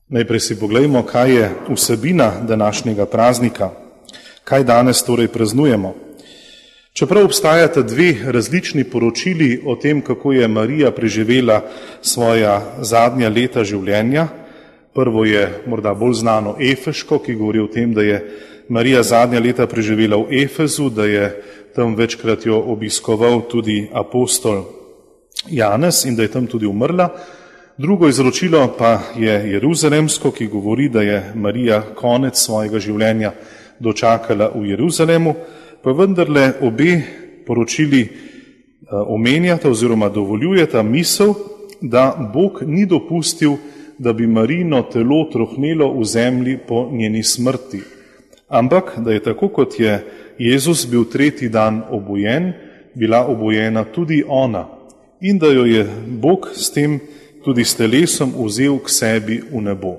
Najprej si poglejmo, kaj je vsebina današnjega praznika, kaj danes torej praznujemo. Čeprav obstajata dve različni poročili o tem, kako je Marija preživela svoja zadnja leta življenja. Prvo je morda bolj znano efeško, ki govori o tem, da je Marija zadnja leta preživela v Efezu, da je tam večkrat jo obiskoval tudi apostol Janez in da je tam tudi umrla. Drugo izročilo pa je jeruzalemsko, ki govori, da je Marija konec svojega življenja dočakala v Jeruzalemu, pa vendarle obe poročili omenjata oziroma dovoljujeta misel, da Bog ni dopustil, da bi Marijino telo trohnelo v zemlji po njeni smrti, ampak da je tako, kot je Jezus bil tretji dan obojen, bila obojena tudi ona in da jo je Bog s tem tudi s telesom vzel k sebi v nebo.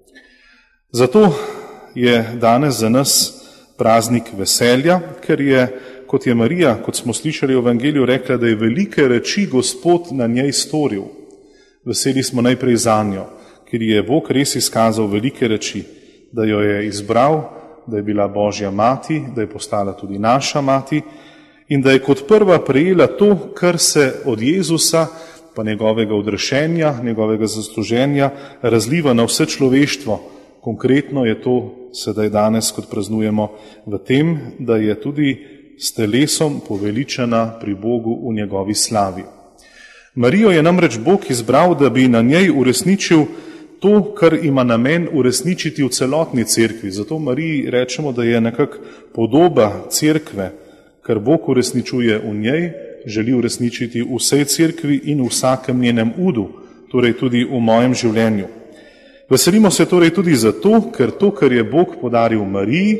Zato je danes za nas praznik veselja, ker je, kot je Marija, kot smo slišali v evangeliju, rekla, da je velike reči Gospod na njej storil. Veseli smo najprej zanjo, ker je Bog res izkazal velike reči, da jo je izbral, da je bila Božja mati, da je postala tudi naša mati in da je kot prva prejela to, kar se od Jezusa pa njegovega odrešenja, njegovega zasluženja razliva na vse človeštvo. Konkretno je to sedaj danes, kot praznujemo, v tem, da je tudi s telesom poveličana pri Bogu v njegovi slavi. Marijo je namreč Bog izbral, da bi na njej uresničil to, kar ima namen uresničiti v celotni cerkvi. Zato Mariji rečemo, da je nekako podoba cerkve, kar Bog uresničuje v njej, želi uresničiti v vsej cerkvi in v vsakem njenem udu, torej tudi v mojem življenju. Veselimo se torej tudi zato, ker to, kar je Bog podaril Mariji,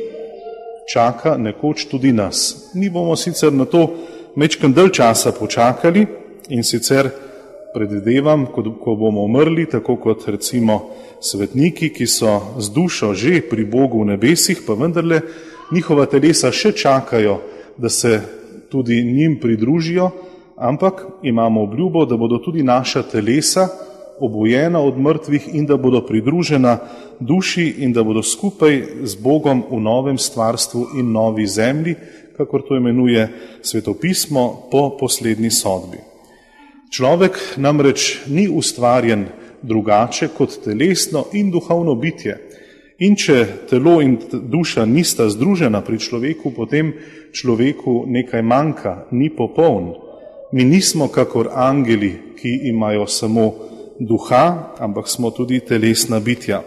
čaka nekoč tudi nas. Mi bomo sicer na to majčkeno dalj časa počakali in sicer predvidevam, ko bomo umrli, tako kot recimo svetniki, ki so z dušo že pri Bogu v nebesih, pa vendarle njihova telesa še čakajo, da se tudi njim pridružijo, ampak imamo obljubo, da bodo tudi naša telesa obojena od mrtvih in da bodo pridružena duši in da bodo skupaj z Bogom v novem stvarstvu in novi zemlji, kakor to imenuje svetopismo, po poslednji sodbi. Človek namreč ni ustvarjen drugače kot telesno in duhovno bitje. In če telo in duša nista združena pri človeku, potem človeku nekaj manjka, ni popoln. Mi nismo kakor angeli, ki imajo samo duha, ampak smo tudi telesna bitja.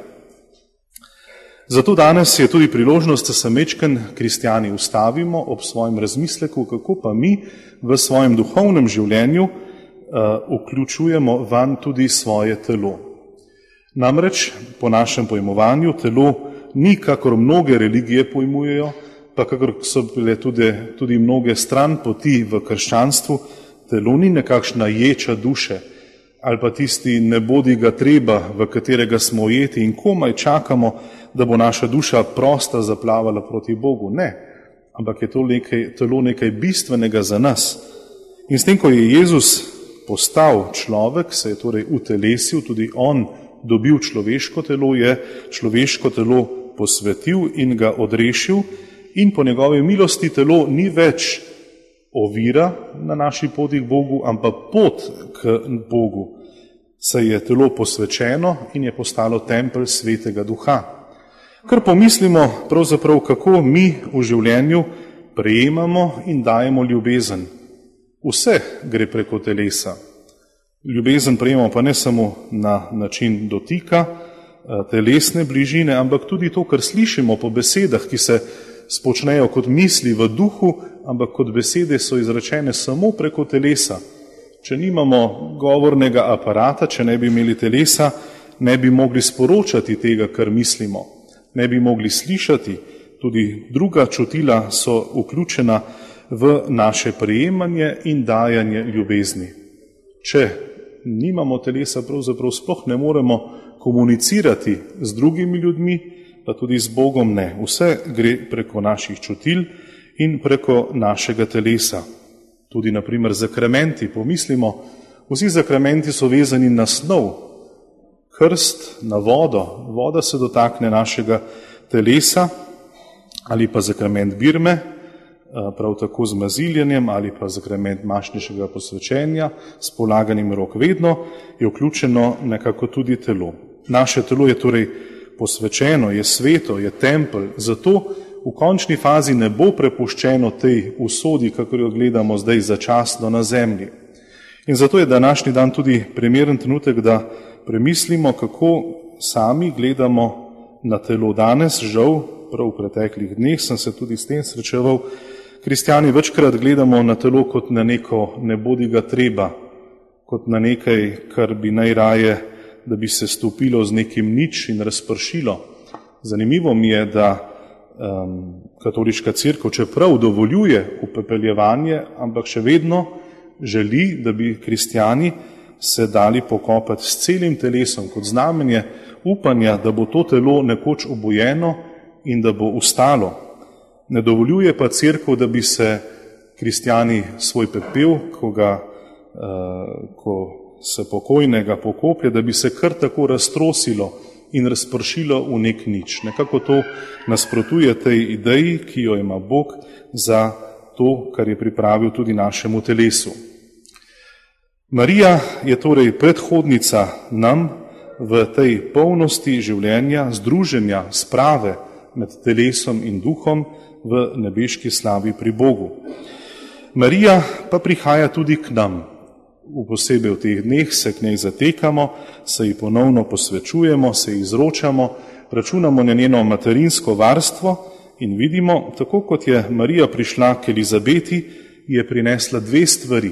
Zato danes je tudi priložnost, da se majčkeno kristjani ustavimo ob svojem razmisleku, kako pa mi v svojem duhovnem življenju vključujemo vanj tudi svoje telo. Namreč, po našem pojmovanju, telo ni, kakor mnoge religije pojmujejo, pa kakor so bile tudi mnoge stranpoti v krščanstvu, telo ni nekakšna ječa duše, ali pa tisti nebodiga treba, v katerega smo ujeti in komaj čakamo, da bo naša duša prosta zaplavala proti Bogu. Ne, ampak je to telo nekaj bistvenega za nas. In s tem, ko je Jezus postal človek, se je torej utelesil, tudi on dobil človeško telo, je človeško telo posvetil in ga odrešil in po njegovi milosti telo ni več ovira na naši poti k Bogu, ampak pot k Bogu. Saj je telo posvečeno in je postalo tempelj Svetega Duha. Kar pomislimo pravzaprav, kako mi v življenju prejemamo in dajemo ljubezen. Vse gre preko telesa. Ljubezen prejemamo pa ne samo na način dotika, telesne bližine, ampak tudi to, kar slišimo po besedah, ki se spočnejo kot misli v duhu, ampak kot besede so izrečene samo preko telesa. Če nimamo govornega aparata, če ne bi imeli telesa, ne bi mogli sporočati tega, kar mislimo, ne bi mogli slišati, tudi druga čutila so vključena v naše prejemanje in dajanje ljubezni. Če nimamo telesa, pravzaprav sploh ne moremo komunicirati z drugimi ljudmi, pa tudi z Bogom ne. Vse gre preko naših čutil in preko našega telesa. Tudi, na primer, zakramenti. Pomislimo, vsi zakramenti so vezani na snov. krst na vodo. Voda se dotakne našega telesa, ali pa zakrament birme, prav tako z maziljenjem, ali pa zakrament mašniškega posvečenja, s polaganjem rok. Vedno je vključeno nekako tudi telo. Naše telo je torej posvečeno, je sveto, je tempelj, zato v končni fazi ne bo prepuščeno tej usodi, kakor jo gledamo zdaj začasno na zemlji. In zato je današnji dan tudi primeren trenutek, da premislimo, kako sami gledamo na telo danes. Žal, prav v preteklih dneh sem se tudi s tem srečeval. Kristjani večkrat gledamo na telo kot na neko nebodiga treba, kot na nekaj, kar bi najraje, da bi se stopilo z nekim nič in razpršilo. Zanimivo mi je, da katoliška cerkev, čeprav dovoljuje upepeljevanje, ampak še vedno želi, da bi kristjani se dali pokopati s celim telesom, kot znamenje upanja, da bo to telo nekoč obojeno in da bo ustalo. Ne dovoljuje pa cerkev, da bi se kristjani svoj pepel, ko se pokojnega pokoplje, da bi se kar tako raztrosilo in razpršilo v nek nič. Nekako to nasprotuje tej ideji, ki jo ima Bog za to, kar je pripravil tudi našemu telesu. Marija je torej predhodnica nam v tej polnosti življenja, združenja, sprave med telesom in duhom v nebeški slavi pri Bogu. Marija pa prihaja tudi k nam. Posebej v teh dneh se k njej zatekamo, se ji ponovno posvečujemo, se ji izročamo, računamo na njeno materinsko varstvo in vidimo, tako kot je Marija prišla k Elizabeti, je prinesla dve stvari.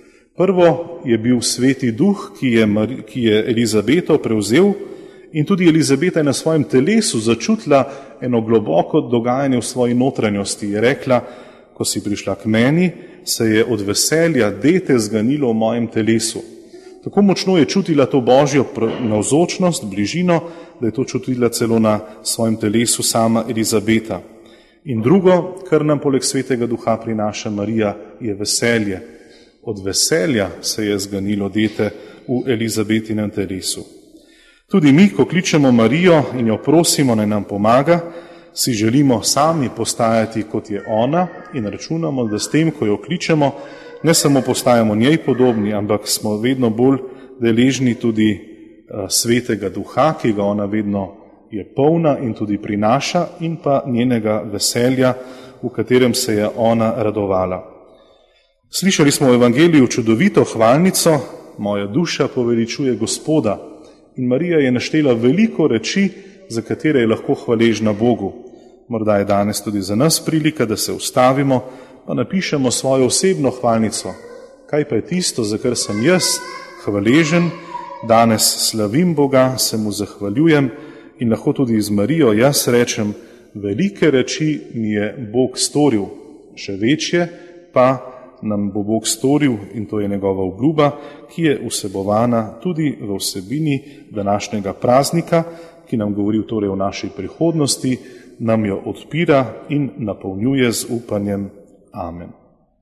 Prvo je bil Sveti Duh, ki je Elizabeto prevzel, in tudi Elizabeta je na svojem telesu začutila eno globoko dogajanje v svoji notranjosti. Je rekla, ko si prišla k meni, se je od veselja dete zganilo v mojem telesu. Tako močno je čutila to Božjo navzočnost, bližino, da je to čutila celo na svojem telesu sama Elizabeta. In drugo, kar nam poleg Svetega Duha prinaša Marija, je veselje. Od veselja se je zganilo dete v Elizabetinem telesu. Tudi mi, ko kličemo Marijo in jo prosimo, naj nam pomaga, si želimo sami postajati, kot je ona, in računamo, da s tem, ko jo kličemo, ne samo postajamo njej podobni, ampak smo vedno bolj deležni tudi Svetega Duha, ki ga ona vedno je polna in tudi prinaša, in pa njenega veselja, v katerem se je ona radovala. Slišali smo v Evangeliju čudovito hvalnico, moja duša poveličuje Gospoda, in Marija je naštela veliko reči, za katere je lahko hvaležna Bogu. Morda je danes tudi za nas prilika, da se ustavimo, pa napišemo svojo osebno hvalnico. Kaj pa je tisto, za kar sem jaz hvaležen, danes slavim Boga, se mu zahvaljujem in lahko tudi z Marijo jaz rečem, velike reči mi je Bog storil, še večje pa nam bo Bog storil, in to je njegova obljuba, ki je vsebovana tudi v vsebini današnjega praznika, ki nam govori torej o naši prihodnosti, nam jo odpira in napolnjuje z upanjem. Amen.